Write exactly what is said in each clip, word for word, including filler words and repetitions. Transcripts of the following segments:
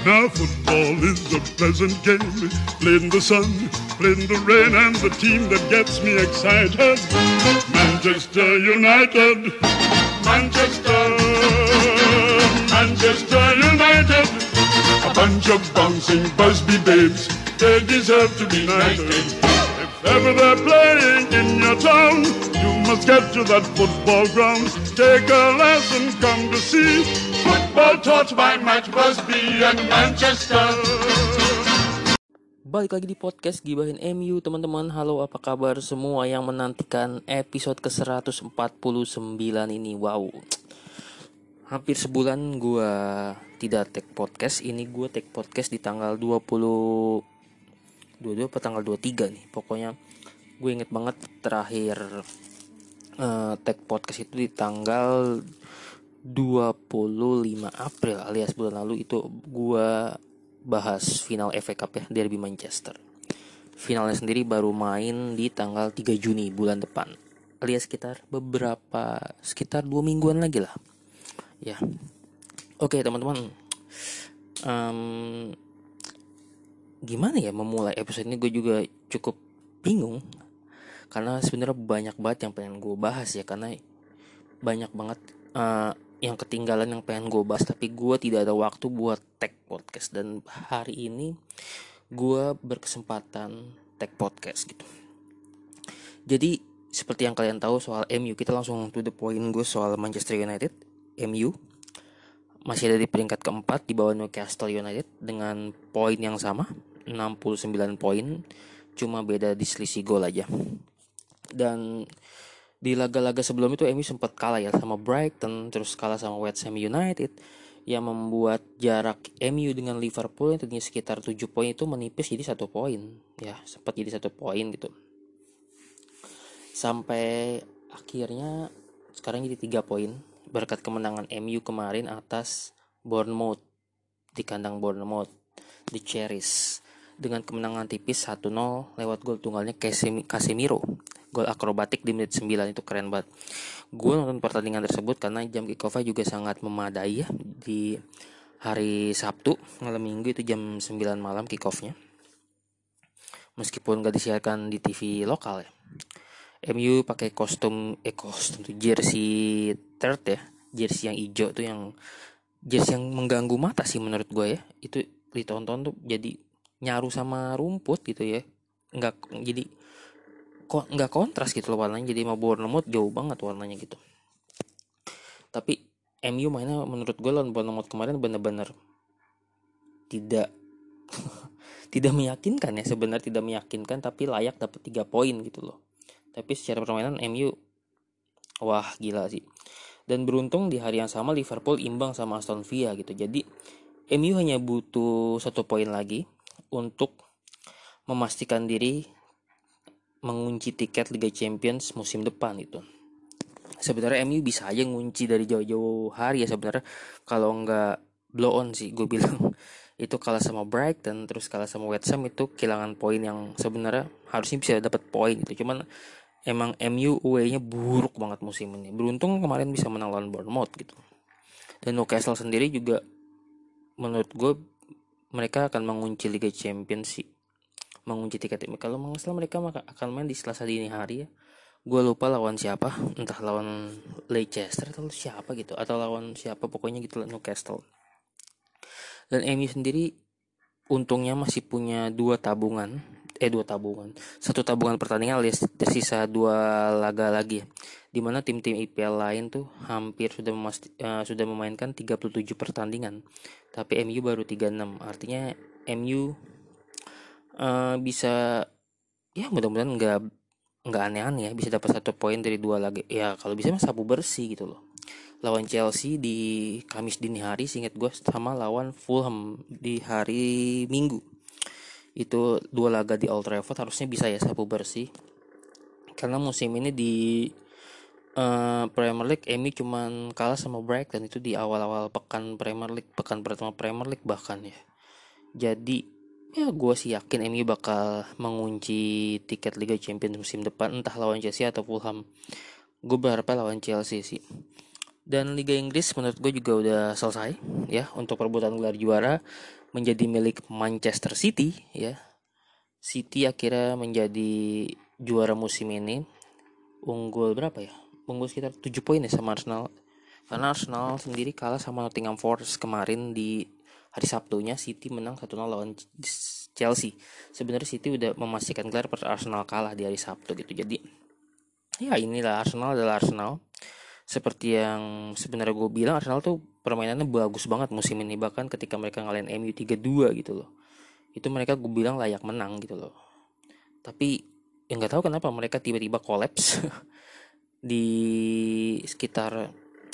Now football is a pleasant game, played in the sun, played in the rain, and the team that gets me excited, Manchester United, Manchester, Manchester United, a bunch of bouncing Busby babes, they deserve to be knighted. If ever they're playing in your town, you must get to that football ground, take a lesson, come to see football taught by Matt Busby and Manchester. Balik lagi di podcast Gibahin M U, teman-teman. Halo, apa kabar semua yang menantikan episode ke seratus empat puluh sembilan ini? Wow, hampir sebulan gue tidak take podcast. Ini gue take podcast di tanggal dua puluh dua puluh dua atau tanggal dua puluh tiga nih. Pokoknya gue inget banget terakhir uh, take podcast itu di tanggal dua puluh lima April alias bulan lalu. Itu gue bahas final F A Cup ya, Derby Manchester. Finalnya sendiri baru main di tanggal tiga Juni bulan depan, alias sekitar beberapa sekitar dua mingguan lagi lah ya. Oke teman-teman, um, gimana ya memulai episode ini? Gue juga cukup bingung karena sebenarnya banyak banget yang pengen gue bahas ya, karena banyak banget uh, yang ketinggalan yang pengen gue bahas, tapi gue tidak ada waktu buat tag podcast. Dan hari ini gue berkesempatan tag podcast gitu. Jadi seperti yang kalian tahu soal M U, kita langsung to the point. Gue soal Manchester United. M U masih ada di peringkat keempat di bawah Newcastle United dengan poin yang sama, enam puluh sembilan poin, cuma beda di selisih gol aja. Dan di laga-laga sebelum itu M U sempat kalah ya sama Brighton, terus kalah sama West Ham United, yang membuat jarak M U dengan Liverpool yang tadinya sekitar tujuh poin itu menipis jadi satu poin. Ya, sempat jadi satu poin gitu. Sampai akhirnya sekarang jadi tiga poin berkat kemenangan M U kemarin atas Bournemouth di kandang Bournemouth di Cherries dengan kemenangan tipis satu nol lewat gol tunggalnya Casemiro. Gol akrobatik di menit sembilan itu keren banget. Gue nonton pertandingan tersebut karena jam kick-off-nya juga sangat memadai ya. Di hari Sabtu malam Minggu itu jam sembilan malam kick-off-nya. Meskipun gak disiarkan di T V lokal ya. M U pakai kostum eh kostum tuh jersey third ya. Jersey yang hijau tuh, yang jersey yang mengganggu mata sih menurut gue ya. Itu ditonton tuh jadi nyaru sama rumput gitu ya. Enggak jadi kok nggak kontras gitu loh warnanya, jadi sama Bournemouth jauh banget warnanya gitu. Tapi M U mainnya menurut gue lawan Bournemouth kemarin benar-benar tidak tidak meyakinkan ya, sebenarnya tidak meyakinkan, tapi layak dapat tiga poin gitu loh. Tapi secara permainan M U wah gila sih. Dan beruntung di hari yang sama Liverpool imbang sama Aston Villa gitu. Jadi M U hanya butuh satu poin lagi untuk memastikan diri mengunci tiket Liga Champions musim depan itu. Sebenarnya M U bisa aja ngunci dari jauh-jauh hari ya sebenarnya, kalau nggak blow on sih gue bilang. Itu kalah sama Brighton, terus kalah sama West Ham, itu kehilangan poin yang sebenarnya harusnya bisa dapat poin itu. Cuman emang M U away-nya buruk banget musim ini. Beruntung kemarin bisa menang lawan Bournemouth gitu. Dan Newcastle sendiri juga menurut gue mereka akan mengunci Liga Champions sih. Mengunci tiket. Kalau nggak salah mereka akan main di Selasa dini hari ya. Gue lupa lawan siapa, entah lawan Leicester atau siapa gitu, atau lawan siapa pokoknya gitu lah, Newcastle. Dan M U sendiri untungnya masih punya dua tabungan, eh dua tabungan, satu tabungan pertandingan alias tersisa dua laga lagi, dimana tim-tim I P L lain tuh hampir sudah memasti, uh, sudah memainkan tiga puluh tujuh pertandingan, tapi M U baru tiga puluh enam. Artinya M U Uh, bisa ya mudah-mudahan nggak nggak aneh-aneh ya, bisa dapat satu poin dari dua laga ya, kalau bisa mah sapu bersih gitu loh. Lawan Chelsea di Kamis dini hari seingat gue, sama lawan Fulham di hari Minggu, itu dua laga di Old Trafford harusnya bisa ya sapu bersih. Karena musim ini di uh, Premier League M U cuman kalah sama Brighton itu di awal-awal pekan Premier League, pekan pertama Premier League bahkan ya. Jadi ya gue sih yakin M U bakal mengunci tiket Liga Champions musim depan, entah lawan Chelsea atau Fulham. Gue berharap lawan Chelsea sih. Dan Liga Inggris menurut gue juga udah selesai ya, untuk perebutan gelar juara menjadi milik Manchester City ya. City akhirnya menjadi juara musim ini, unggul berapa ya? Unggul sekitar tujuh poin ya sama Arsenal. Karena Arsenal sendiri kalah sama Nottingham Forest kemarin di hari Sabtunya. City menang satu nol lawan Chelsea. Sebenarnya City udah memastikan gelar per Arsenal kalah di hari Sabtu gitu. Jadi ya inilah, Arsenal adalah Arsenal. Seperti yang sebenarnya gue bilang, Arsenal tuh permainannya bagus banget musim ini. Bahkan ketika mereka ngalahin M U tiga dua gitu loh, itu mereka gue bilang layak menang gitu loh. Tapi yang nggak tahu kenapa mereka tiba-tiba kolaps di sekitar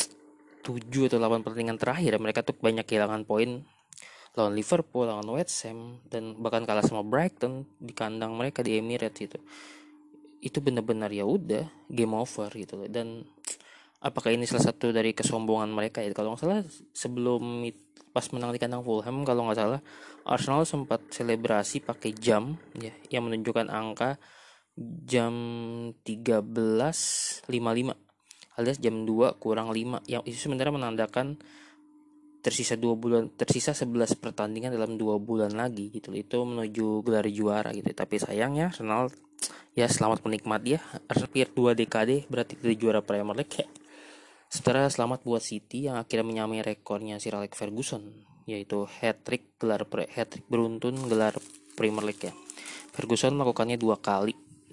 tujuh atau delapan pertandingan terakhir. Mereka tuh banyak kehilangan poin lawan Liverpool, lawan West Ham, dan bahkan kalah sama Brighton di kandang mereka di Emirates itu. Itu benar-benar ya udah game over gitu loh. Dan apakah ini salah satu dari kesombongan mereka ya? Kalau nggak salah sebelum pas menang di kandang Fulham, kalau nggak salah Arsenal sempat selebrasi pakai jam ya, yang menunjukkan angka jam tiga belas lima puluh lima alias jam dua kurang lima, yang itu sebenarnya menandakan tersisa dua bulan, tersisa sebelas pertandingan dalam dua bulan lagi gitu. Itu menuju gelar juara gitu. Tapi sayangnya Arsenal ya, selamat menikmati ya. Arsenal hampir dua dekade berarti tidak juara Premier League ya. Sementara selamat buat City yang akhirnya menyamai rekornya Sir Alex Ferguson, yaitu hat-trick gelar hat-trick beruntun gelar Premier League ya. Ferguson melakukannya dua kali.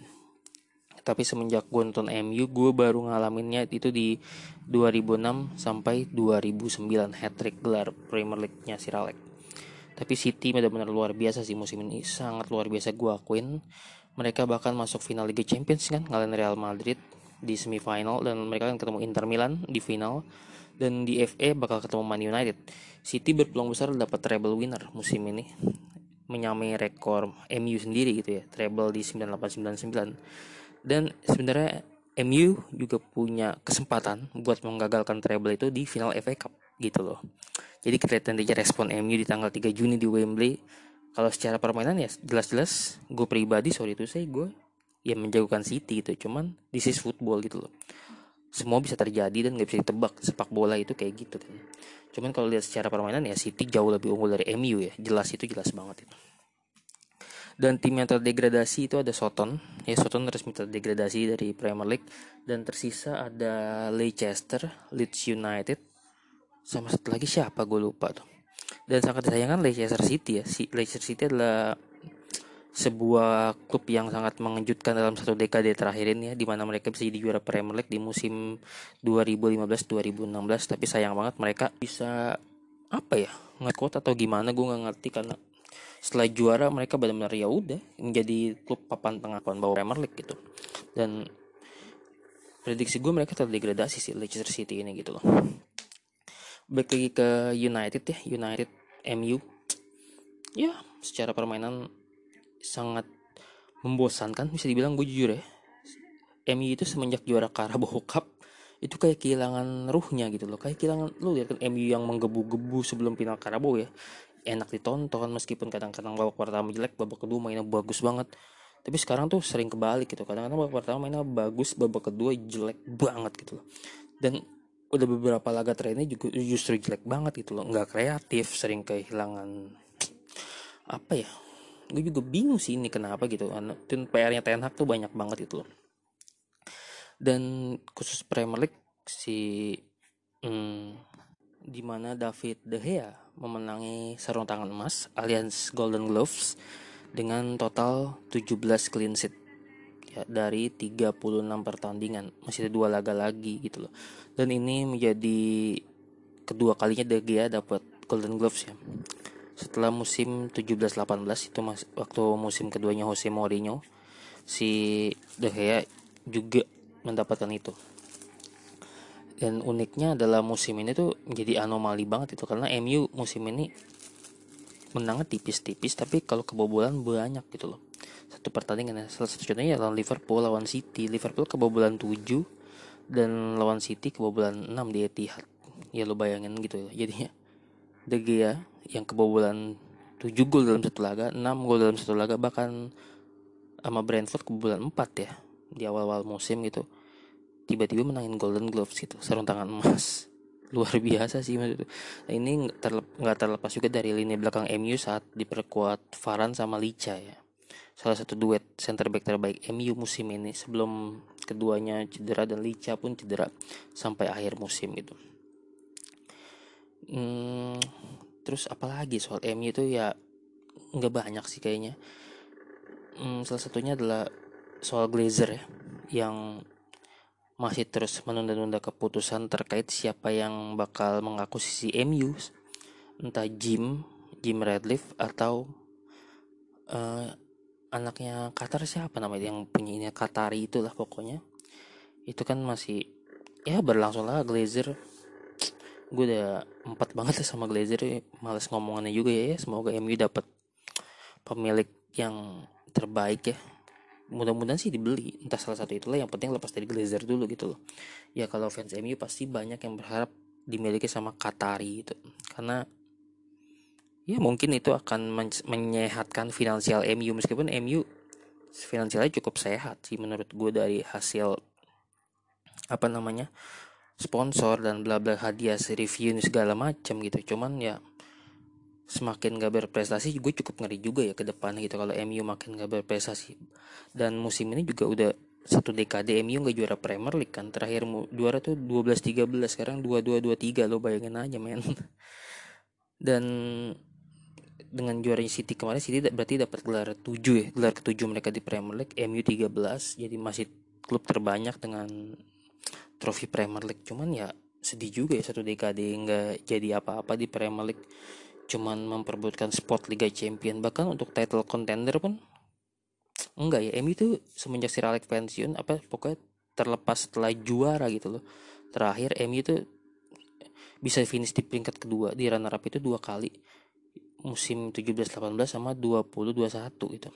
Tapi semenjak gue nonton M U, gue baru ngalaminnya itu di dua ribu enam sampai dua ribu sembilan, hat-trick gelar Premier League-nya Sir Alex. Tapi City benar-benar luar biasa sih musim ini, sangat luar biasa gue akuin. Mereka bahkan masuk final Liga Champions kan, ngalahin Real Madrid di semifinal, dan mereka kan ketemu Inter Milan di final, dan di F A bakal ketemu Man United. City berpeluang besar dapat treble winner musim ini, menyamai rekor M U sendiri gitu ya, treble di sembilan delapan sembilan sembilan. Dan sebenarnya M U juga punya kesempatan buat menggagalkan treble itu di final F A Cup gitu loh. Jadi kita lihat nanti respon M U di tanggal tiga Juni di Wembley. Kalau secara permainan ya jelas-jelas gue pribadi, sorry itu saya gue ya menjagokan City gitu. Cuman this is football gitu loh, semua bisa terjadi dan gak bisa ditebak. Sepak bola itu kayak gitu kan. Cuman kalau lihat secara permainan ya City jauh lebih unggul dari M U ya, jelas, itu jelas banget itu. Dan tim yang terdegradasi itu ada Soton ya, Soton resmi terdegradasi dari Premier League. Dan tersisa ada Leicester, Leeds United, sama satu lagi siapa gue lupa tuh. Dan sangat disayangkan Leicester City ya. Si Leicester City adalah sebuah klub yang sangat mengejutkan dalam satu dekade terakhir ini ya, dimana mereka bisa jadi juara Premier League di musim dua ribu lima belas dua ribu enam belas. Tapi sayang banget mereka bisa apa ya, nge-quote atau gimana gue nggak ngerti, karena setelah juara mereka benar-benar ya udah menjadi klub papan tengah papan bawah Premier League gitu. Dan prediksi gue mereka terdegradasi sih Leicester City ini gitu loh. Balik lagi ke United ya, United M U ya, secara permainan sangat membosankan bisa dibilang. Gue jujur ya, M U itu semenjak juara Carabao Cup itu kayak kehilangan ruhnya gitu loh. Kayak kehilangan, lu lihat kan M U yang menggebu-gebu sebelum final Carabao ya, enak ditonton meskipun kadang-kadang babak pertama jelek, babak kedua mainnya bagus banget. Tapi sekarang tuh sering kebalik gitu, kadang-kadang babak pertama mainnya bagus, babak kedua jelek banget gitu loh. Dan udah beberapa laga terakhirnya juga justru jelek banget gitu loh, nggak kreatif, sering kehilangan apa ya, gue juga bingung sih ini kenapa gitu kan. Dan P R-nya Ten Hag tuh banyak banget gitu loh. Dan khusus Premier League si hmm, dimana David De Gea memenangi sarung tangan emas alias Golden Gloves dengan total tujuh belas clean sheet ya, dari tiga puluh enam pertandingan. Masih ada dua laga lagi gitu loh. Dan ini menjadi kedua kalinya De Gea dapat Golden Gloves ya, setelah musim tujuh belas delapan belas itu mas, waktu musim keduanya Jose Mourinho, si De Gea juga mendapatkan itu. Dan uniknya adalah musim ini tuh menjadi anomali banget itu, karena M U musim ini menangnya tipis-tipis tapi kalau kebobolan banyak gitu loh. Satu pertandingan ya, salah satu contohnya lawan Liverpool, lawan City. Liverpool kebobolan tujuh dan lawan City kebobolan enam di Etihad. Ya lo bayangin gitu ya. Jadinya De Gea yang kebobolan tujuh gol dalam satu laga, enam gol dalam satu laga, bahkan sama Brentford kebobolan empat ya di awal-awal musim gitu, tiba-tiba menangin Golden Gloves gitu, sarung tangan emas. luar biasa sih maksud. Nah, ini nggak terlep- nggak terlepas juga dari lini belakang M U saat diperkuat Varane sama Licha ya. Salah satu duet center back terbaik M U musim ini sebelum keduanya cedera dan Licha pun cedera sampai akhir musim gitu. Hmm, terus apalagi soal M U itu ya nggak banyak sih kayaknya. Hmm, salah satunya adalah soal Glazer ya, yang masih terus menunda-nunda keputusan terkait siapa yang bakal mengakuisisi M U, entah Jim, Jim Ratcliffe atau uh, anaknya Qatar siapa namanya yang punya ini Qatari itulah pokoknya. Itu kan masih ya berlangsung lah Glazer. Gue udah empat banget lah sama Glazer, males ngomongannya juga ya. Semoga M U dapat pemilik yang terbaik ya. Mudah-mudahan sih dibeli, entah salah satu itulah, yang penting lepas dari Glazer dulu gitu loh. Ya kalau fans M U pasti banyak yang berharap dimiliki sama Qatari itu, karena ya mungkin itu akan men- menyehatkan finansial M U, meskipun M U finansialnya cukup sehat sih menurut gue dari hasil apa namanya sponsor dan bla bla hadiah review segala macam gitu. Cuman ya semakin gak berprestasi gue cukup ngeri juga ya ke depan gitu kalau M U makin gak berprestasi. Dan musim ini juga udah satu dekade M U gak juara Premier League kan. Terakhir juara tuh dua belas tiga belas, sekarang dua dua dua tiga, lo bayangin aja men. Dan dengan juaranya City kemarin, City berarti dapat gelar tujuh ya, gelar ketujuh mereka di Premier League, M U tiga belas, jadi masih klub terbanyak dengan trofi Premier League. Cuman ya sedih juga ya satu dekade nggak jadi apa-apa di Premier League, cuman memperebutkan spot Liga Champion. Bahkan untuk title contender pun enggak ya. M U itu semenjak Sir Alex pensiun apa pokoknya terlepas setelah juara gitu loh, terakhir M U itu bisa finish di peringkat kedua, di runner up itu dua kali, musim tujuh belas delapan belas sama dua puluh dua puluh satu gitu.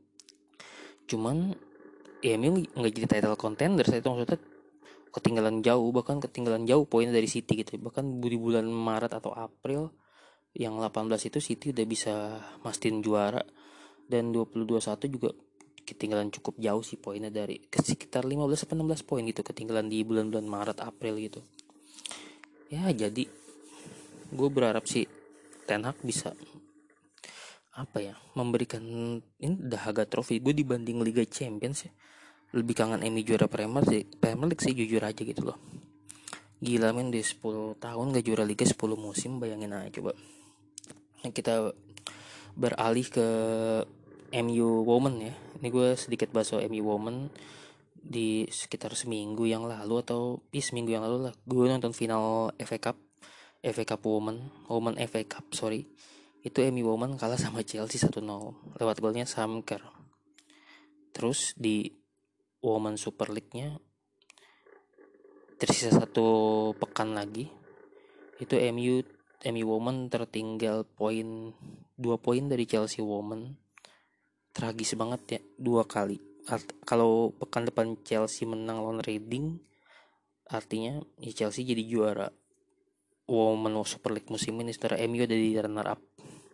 Cuman ya M U nggak jadi title contender, saya itu maksudnya ketinggalan jauh, bahkan ketinggalan jauh poinnya dari City gitu. Bahkan di bulan Maret atau April yang delapan belas itu City udah bisa mastiin juara, dan dua puluh dua puluh satu juga ketinggalan cukup jauh sih poinnya, dari sekitar lima belas sampai enam belas poin gitu ketinggalan di bulan-bulan Maret April gitu. Ya jadi gue berharap sih Ten Hag bisa apa ya memberikan ini dahaga trofi. Gue dibanding Liga Champions ya lebih kangen M U juara Premier sih, Premier League sih jujur aja gitu loh. Gila men, di sepuluh tahun gak juara Liga sepuluh musim, bayangin aja coba. Nah, kita beralih ke M U Women ya. Ini gue sedikit bahas soal M U Women. Di sekitar seminggu yang lalu atau ih seminggu yang lalu lah, gue nonton final F A Cup, F A Cup Women, Women F A Cup sorry. Itu M U Women kalah sama Chelsea satu nol lewat golnya Sam Kerr. Terus di Women Super League-nya tersisa satu pekan lagi, itu M U M U Women tertinggal poin dua poin dari Chelsea Women. Tragis banget ya, dua kali. Art- kalau pekan depan Chelsea menang lawan Reading, artinya ya Chelsea jadi juara Women Super League musim ini, setelah M U ada di runner up.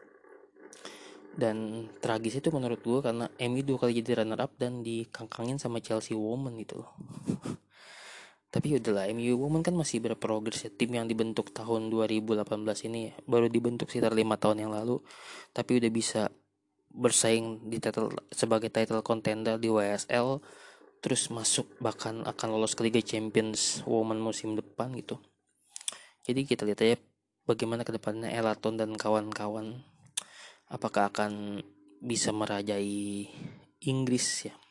Dan tragis itu menurut gue karena M U dua kali jadi runner up dan dikangkangin sama Chelsea Women gitu loh. Tapi udahlah, M U Women kan masih berprogres ya. Tim yang dibentuk tahun dua ribu delapan belas ini ya, baru dibentuk sekitar lima tahun yang lalu, tapi udah bisa bersaing di title sebagai title contender di W S L, terus masuk bahkan akan lolos ke Liga Champions Women musim depan gitu. Jadi kita lihat aja bagaimana kedepannya Elaton dan kawan-kawan, apakah akan bisa merajai Inggris ya.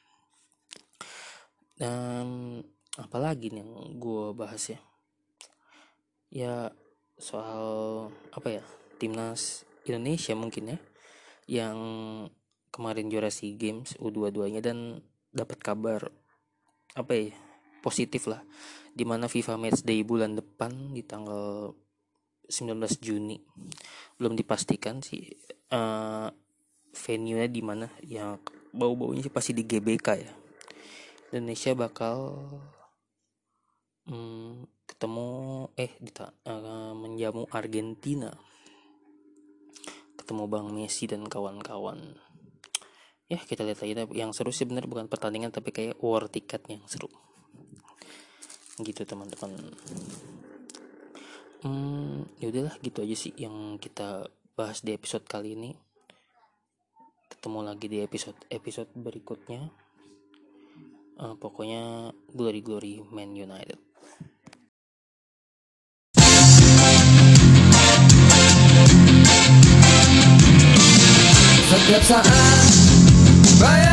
Dan apalagi nih yang gue bahas ya, ya soal apa ya, timnas Indonesia mungkin ya, yang kemarin juara SEA Games U dua puluh dua-nya, dan dapat kabar apa ya positif lah, dimana FIFA Matchday bulan depan di tanggal sembilan belas Juni, belum dipastikan sih uh, venue-nya di mana, yang bau-baunya sih pasti di G B K ya. Indonesia bakal hmm, ketemu eh dita, uh, menjamu Argentina, ketemu Bang Messi dan kawan-kawan. Ya kita lihat aja, yang seru sih bener bukan pertandingan tapi kayak war tiketnya yang seru gitu teman-teman. Hmm, ya udahlah gitu aja sih yang kita bahas di episode kali ini. Ketemu lagi di episode episode berikutnya. Uh, pokoknya glory glory Man United. Setiap saat bayang